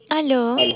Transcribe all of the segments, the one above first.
Aló, Aló.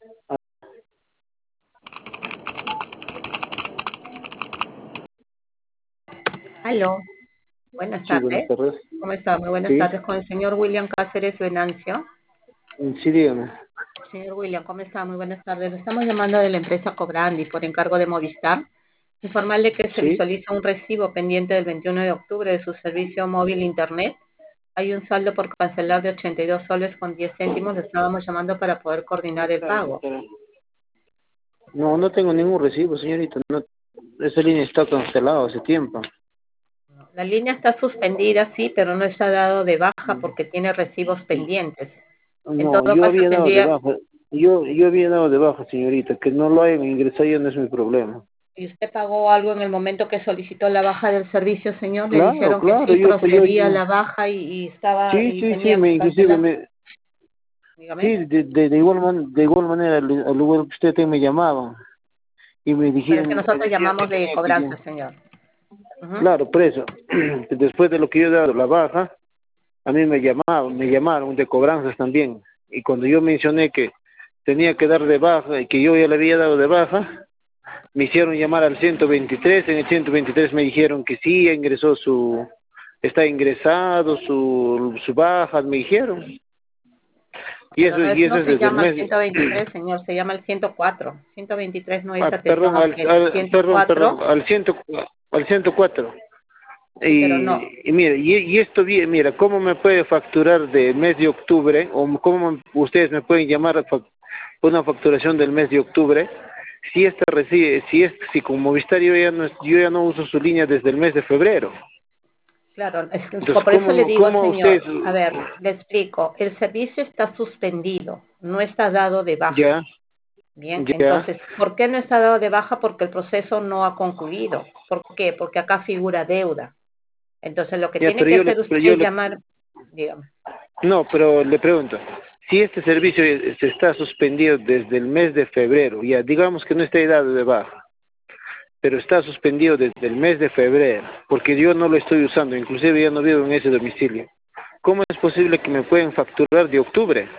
Aló, buenas Sí, buenas tardes. tardes. ¿Cómo está? Muy buenas Sí, tardes con el señor William Cáceres Venancio. sí, dígame. Señor William, ¿cómo está? Muy buenas tardes. Le estamos llamando de la empresa Cobrandi por encargo de Movistar. Informarle que se Sí, visualiza un recibo pendiente del 21 de octubre de su servicio móvil Internet. Hay un saldo por cancelar de 82 soles con 10 céntimos. Le estábamos llamando para poder coordinar el pago. no, no tengo ningún recibo, señorita. No, esa línea está cancelada hace tiempo. La línea está suspendida, sí, pero no está dado de baja porque tiene recibos pendientes. En No, todo yo caso, había dado de tendría. baja. Yo había dado de baja, señorita. Que no lo hayan ingresado ya no es mi problema. ¿Y usted pagó algo en el momento que solicitó la baja del servicio, señor? Le Claro, dijeron que claro. sí procedía la baja y estaba Sí, y sí, sí. tenía que Inclusive cancelar. Dígame. sí, de igual manera, al lugar que usted me llamaban y Pero es que me nosotros decían que llamamos de tenía que cobranza, señor. Ujú. Claro, preso. Después de lo que yo he dado la baja, a mí me llamaron de cobranzas también. Y cuando yo mencioné que tenía que dar de baja y que yo ya le había dado de baja, me hicieron llamar al 123. En el 123 me dijeron que sí, está ingresado su baja, me dijeron. Pero Y eso no es se desde el llama el mes. 123, señor, se llama el 104. 123 no es atención Perdón, al cliente. perdón, 104, al 104. sí, pero no. Y mira, y esto bien, mira, ¿cómo me puede facturar del mes de octubre? ¿O ustedes me pueden llamar a una facturación del mes de octubre? Si con Movistar yo ya no uso su línea desde el mes de febrero. Claro, es que Entonces, por eso le digo, cómo ustedes, señor, a ver, le explico, el servicio está suspendido, no está dado de baja. ya, Bien, ya, entonces, ¿por qué no está dado de baja? Porque el proceso no ha concluido. ¿Por qué? Porque acá figura deuda. Entonces, lo que ya, tiene que hacer usted es llamar, dígame. no, pero le pregunto, si este servicio se está suspendido desde el mes de febrero, ya digamos que no está dado de baja, pero está suspendido desde el mes de febrero, porque yo no lo estoy usando, inclusive ya no vivo en ese domicilio. ¿Cómo es posible que me pueden facturar de octubre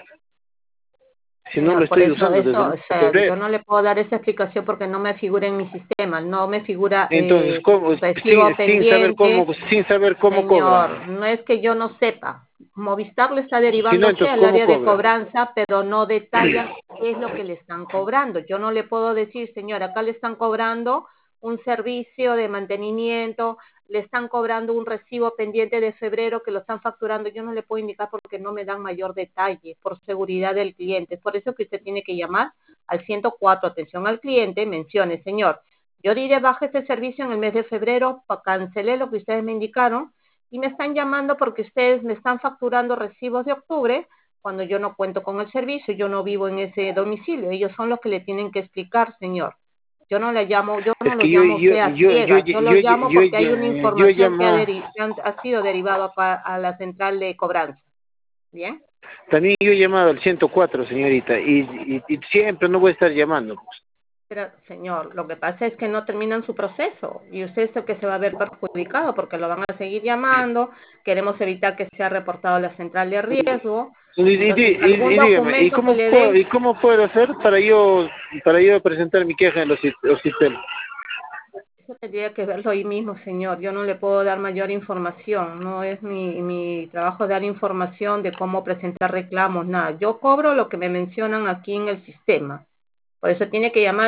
si no lo Señor, por estoy eso, usando desde el o mes de sea, yo febrero? no le puedo dar esa explicación porque no me figura en mi sistema, no me figura Entonces, ¿cómo? recibo pendiente. Sin saber cómo cobran? Señor, no es que yo no sepa. Movistar le está Si derivando no, a usted entonces, al ¿cómo área de cobran? cobranza, pero no detallan qué es lo que le están cobrando. Yo no le puedo decir, señor, acá le están cobrando un servicio de mantenimiento, le están cobrando un recibo pendiente de febrero que lo están facturando. Yo no le puedo indicar porque no me dan mayor detalle por seguridad del cliente. Por eso que usted tiene que llamar al 104, atención al cliente, mencione, señor, yo di de baja este servicio en el mes de febrero, cancelé lo que ustedes me indicaron y me están llamando porque ustedes me están facturando recibos de octubre cuando yo no cuento con el servicio, yo no vivo en ese domicilio. Ellos son los que le tienen que explicar, señor. Yo no le llamo, yo no Es lo que llamo a usted a ciegas, yo lo llamo porque hay una yo información que llamo, ha sido derivado acá a la central de cobranza. ¿Bien? también yo he llamado al 104, señorita, y siempre no voy a estar llamando. Pero, señor, lo que pasa es que no terminan su proceso y usted es el que se va a ver perjudicado porque lo van a seguir llamando, queremos evitar que sea reportado a la central de riesgo, entonces algún Dígame, documento que le den, ¿y cómo puedo hacer para yo presentar mi queja en los sistemas? eso tendría que verlo ahí mismo, señor, yo no le puedo dar mayor información, no es mi trabajo dar información de cómo presentar reclamos, nada, yo cobro lo que me mencionan aquí en el sistema, por eso tiene que llamar